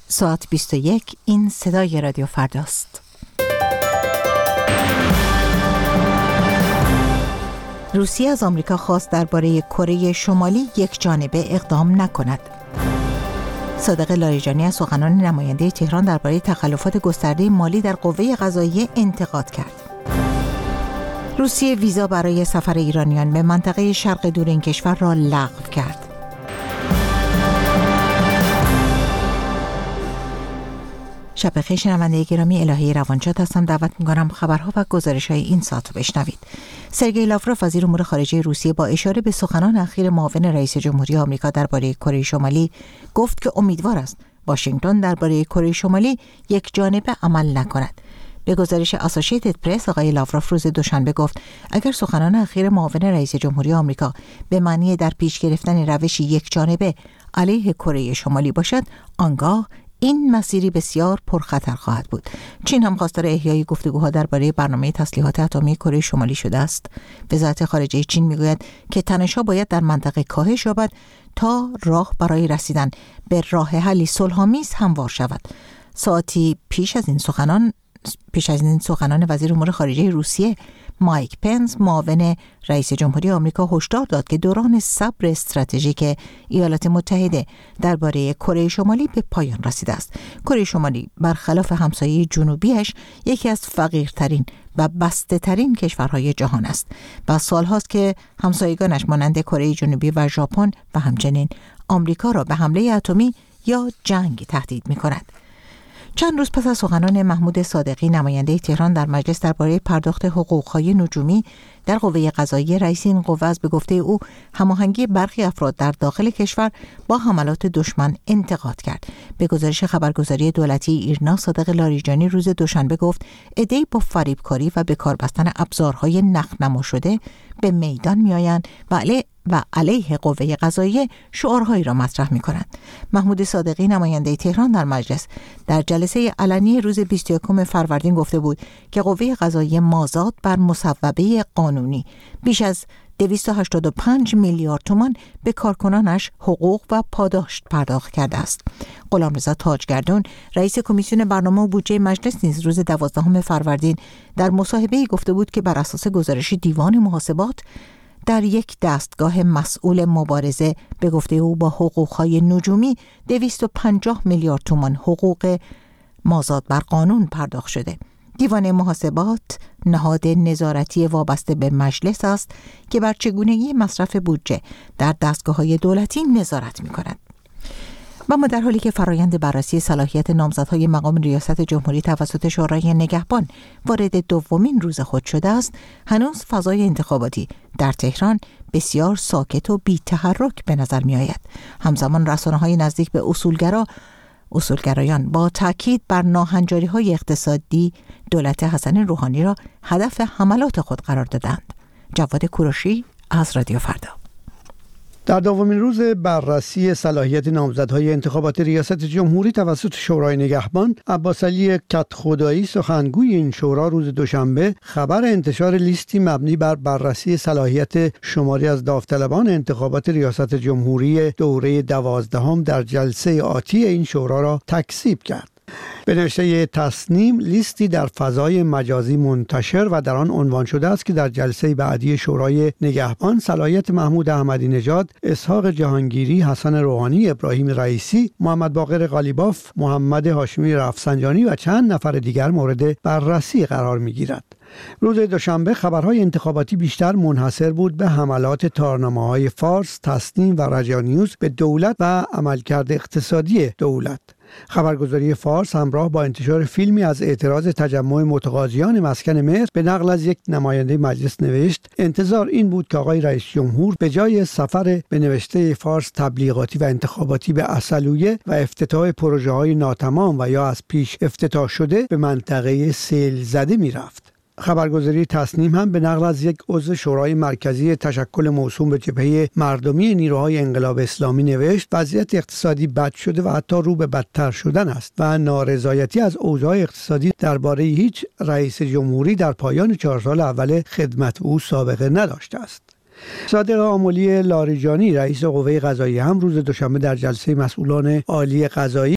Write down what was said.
ساعت 21. این صدای رادیو فرداست. روسیه از آمریکا خواست درباره کره شمالی یک جانبه اقدام نکند. صادق لاریجانی از سخنان نماینده تهران درباره تخلفات گسترده مالی در قوه قضاییه انتقاد کرد. روسیه ویزا برای سفر ایرانیان به منطقه شرق دور این کشور را لغو کرد. شب بخیر شنونده گرامی، الهه روانشاد هستم. دعوت می‌کنم خبرها و گزارش‌های این ساعت رو بشنوید. سرگئی لاوروف وزیر امور خارجه روسیه با اشاره به سخنان اخیر معاون رئیس جمهوری آمریکا درباره کره شمالی گفت که امیدوار است واشنگتن درباره کره شمالی یک جانبه عمل نکند. به گزارش اسوسییتد پرس، آقای لاوروف روز دوشنبه گفت اگر سخنان اخیر معاون رئیس جمهوری آمریکا به معنی در پیش گرفتن روشی یک جانبه علیه کره شمالی باشد، آنگاه این مسیری بسیار پرخطر خواهد بود. چین هم خواستار احیای گفتگوها درباره برنامه تسلیحات اتمی کره شمالی شده است. وزارت خارجه چین میگوید که تنش‌ها باید در منطقه کاهش یابد تا راه برای رسیدن به راه حلی صلح‌آمیز هموار شود. ساعتی پیش از این سخنان وزیر امور خارجه روسیه مایک پنس، معاون رئیس جمهوری آمریکا، هشدار داد که دوران صبر استراتژیک ایالات متحده درباره کره شمالی به پایان رسیده است. کره شمالی برخلاف همسایه جنوبیش یکی از فقیرترین و بسته‌ترین کشورهای جهان است و سالهاست که همسایگانش مانند کره جنوبی و ژاپن و همچنین آمریکا را به حمله اتمی یا جنگ تهدید می‌کند. چند روز پس از سخنان محمود صادقی نماینده تهران در مجلس درباره پرداخت حقوق‌های نجومی در قوه قضاییه، رئیس این قوه از به گفته او هماهنگی برخی افراد در داخل کشور با حملات دشمن انتقاد کرد. به گزارش خبرگزاری دولتی ایرنا، صادق لاریجانی روز دوشنبه گفت عده‌ای با فریبکاری و به کار بستن ابزارهای نخنما شده به میدان میآیند و علیه قوه قضاییه شعارهایی را مطرح می‌کنند. محمود صادقی نماینده تهران در مجلس در جلسه علنی روز 21 فروردین گفته بود که قوه قضاییه مازاد بر مصوبه قانونی بیش از 285 میلیارد تومان به کارکنانش حقوق و پاداش پرداخت کرده است. غلامرضا تاجگردون، رئیس کمیسیون برنامه و بودجه مجلس، نیز روز 12 فروردین در مصاحبه‌ای گفته بود که بر اساس گزارش دیوان محاسبات در یک دستگاه مسئول مبارزه به گفته او با حقوق‌های نجومی 250 میلیارد تومان حقوق مازاد بر قانون پرداخت شده. دیوان محاسبات نهاد نظارتی وابسته به مجلس است که بر چگونگی مصرف بودجه در دستگاه‌های دولتی نظارت می‌کند. و ما در حالی که فرایند بررسی صلاحیت نامزدهای مقام ریاست جمهوری توسط شورای نگهبان وارد دومین روز خود شده است، هنوز فضای انتخاباتی در تهران بسیار ساکت و بی‌تحرک به نظر می‌آید. همزمان رسانه‌های نزدیک به اصولگرایان با تاکید بر ناهنجاری‌های اقتصادی دولت حسن روحانی را هدف حملات خود قرار دادند. جواد کوروشی از رادیو فردا. در دومین روز بررسی صلاحیت نامزدهای انتخابات ریاست جمهوری توسط شورای نگهبان، عباسعلی کدخدایی، سخنگوی این شورا، روز دوشنبه خبر انتشار لیستی مبنی بر بررسی صلاحیت شماری از داوطلبان انتخابات ریاست جمهوری دوره 12 در جلسه آتی این شورا را تکذیب کرد. به نوشته تصنیم، لیستی در فضای مجازی منتشر و در آن عنوان شده است که در جلسه بعدی شورای نگهبان صلاحیت محمود احمدی نژاد، اسحاق جهانگیری، حسن روحانی، ابراهیم رئیسی، محمد باقر قالیباف، محمد هاشمی رفسنجانی و چند نفر دیگر مورد بررسی قرار می‌گیرد. روز دوشنبه خبرهای انتخاباتی بیشتر منحصر بود به حملات تارنامه‌های فارس، تصنیم و رجا نیوز به دولت و عملکرد اقتصادی دولت. خبرگزاری فارس همراه با انتشار فیلمی از اعتراض تجمع متقاضیان مسکن مصر به نقل از یک نماینده مجلس نوشت انتظار این بود که آقای رئیس جمهور به جای سفر به نوشته فارس تبلیغاتی و انتخاباتی به عسلویه و افتتاح پروژه‌های ناتمام و یا از پیش افتتاح شده به منطقه سیل زده می رفت. خبرگزاری تصنیم هم به نقل از یک عضو شورای مرکزی تشکل موسوم به جبهه مردمی نیروهای انقلاب اسلامی نوشت وضعیت اقتصادی بد شده و حتی رو به بدتر شدن است و نارضایتی از اوضاع اقتصادی درباره هیچ رئیس جمهوری در پایان 4 سال اول خدمت او سابقه نداشته است. صادق آملی لاریجانی، رئیس قوه قضاییه، هم روز دوشنبه در جلسه مسئولان عالی قضایی